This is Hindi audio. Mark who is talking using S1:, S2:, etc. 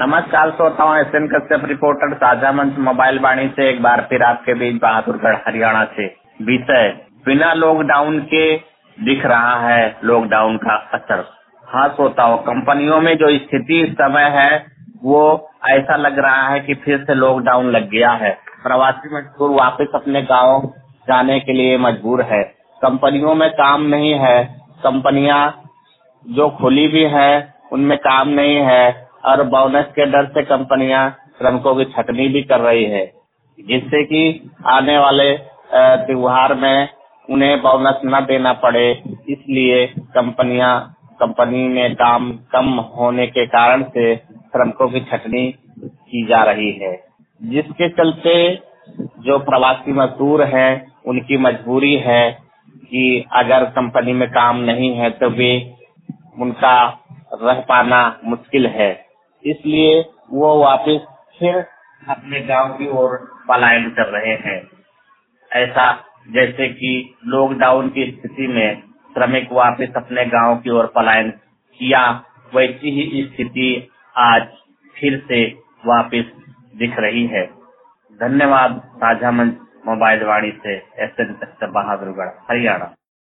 S1: नमस्कार श्रोताओं, एसएन कश्यप रिपोर्टर साझा मंच मोबाइल वाणी से एक बार फिर आपके बीच बहादुरगढ़ हरियाणा से। विषय बिना लॉकडाउन के दिख रहा है लॉकडाउन का असर। हाँ श्रोताओं, कंपनियों में जो स्थिति इस समय है वो ऐसा लग रहा है कि फिर से लॉकडाउन लग गया है। प्रवासी मजदूर वापस अपने गाँव जाने के लिए मजबूर है। कंपनियों में काम नहीं है, कंपनियां जो खुली भी है उनमें काम नहीं है और बोनस के डर से कंपनियां श्रमिकों की छटनी भी कर रही है, जिससे कि आने वाले त्योहार में उन्हें बोनस न देना पड़े। इसलिए कंपनी में काम कम होने के कारण से श्रमिकों की छटनी की जा रही है, जिसके चलते जो प्रवासी मजदूर हैं उनकी मजबूरी है कि अगर कंपनी में काम नहीं है तो वे उनका रह पाना मुश्किल है। इसलिए वो वापस फिर अपने गांव की ओर पलायन कर रहे हैं। ऐसा जैसे कि लॉकडाउन की स्थिति में श्रमिक वापस अपने गांव की ओर पलायन किया, वैसी ही स्थिति आज फिर से वापस दिख रही है। धन्यवाद। साझा मंच मोबाइल वाणी से एसएन कश्यप, बहादुरगढ़, हरियाणा।